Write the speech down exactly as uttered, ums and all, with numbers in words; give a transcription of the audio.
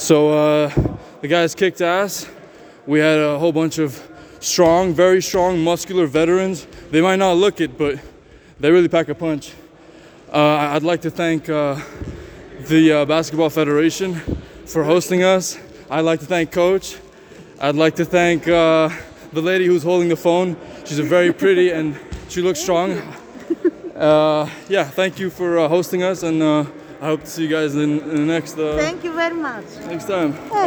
So uh, the guys kicked ass. We had a whole bunch of strong, very strong, muscular veterans. They might not look it, but they really pack a punch. Uh, I'd like to thank uh, the uh, Basketball Federation for hosting us. I'd like to thank Coach. I'd like to thank uh, the lady who's holding the phone. She's a very pretty and she looks strong. Uh, yeah, thank you for uh, hosting us, and uh, I hope to see you guys in, in the next uh, Thank you very much. next time.